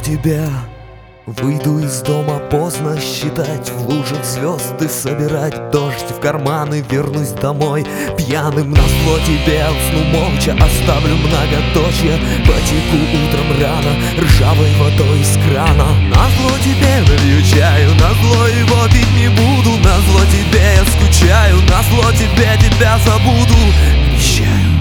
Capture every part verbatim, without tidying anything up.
тебя выйду из дома поздно, считать в лужах звезды, собирать дождь в карманы, вернусь домой пьяным. Назло тебе усну молча, оставлю многоточие, потеку утром рано ржавой водой из крана. Назло тебе налью чаю, назло его пить не буду, назло тебе я скучаю, назло тебе тебя забуду, обещаю.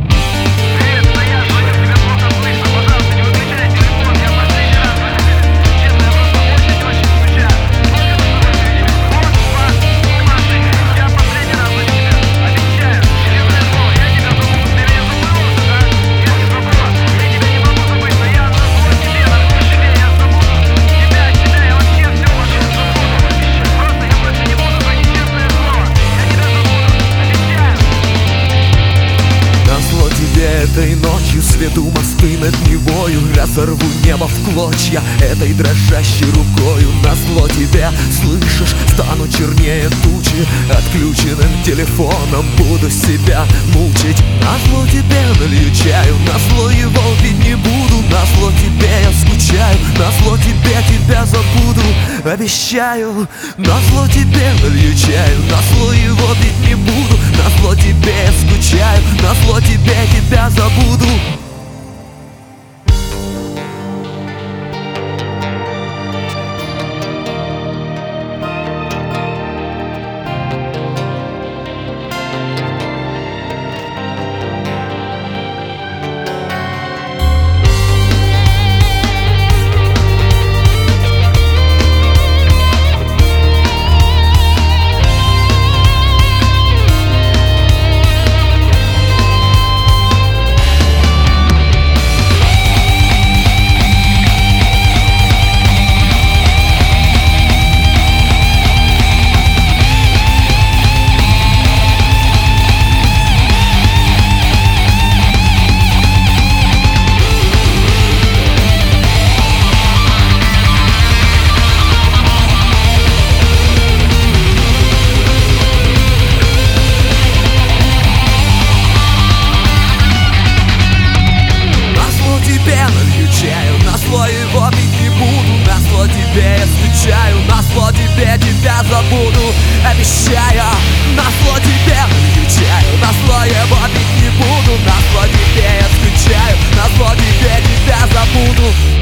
Этой ночью свету Москвы над Невою разорву небо в клочья этой дрожащей рукою. Назло тебе, слышишь, стану чернее тучи, отключенным телефоном буду себя мучить. Назло тебе налью чаю, назло его пить не буду, назло тебе я скучаю, назло тебе тебя забуду, обещаю. Назло тебе налью чаю, назло его пить не буду, назло тебе я скучаю, назло тебе тебя забуду. Назло его пить не буду, назло тебе я скучаю, назло тебе тебя забуду, обещаю. Назло тебе налью чаю, назло его пить не буду, назло тебе я скучаю, назло тебе тебя забуду.